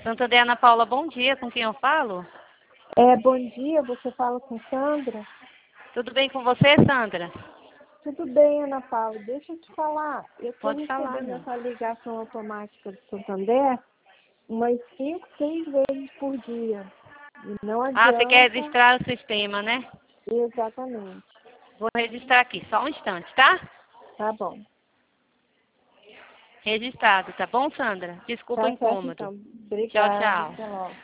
Santander, Ana Paula, bom dia. Com quem eu falo? Bom dia, você fala com Sandra? Tudo bem com você, Sandra? Tudo bem, Ana Paula. Deixa eu te falar. Eu estou Pode falar, recebendo né? essa ligação automática do Santander umas 5, 6 vezes por dia. E não Ah, você quer adianta. registrar o sistema, né? Exatamente. Vou registrar aqui, só um instante, tá? Tá bom. Registrado, tá bom, Sandra? Desculpa o Tá certo, incômodo. então. Tchau, Obrigada. tchau. Até logo.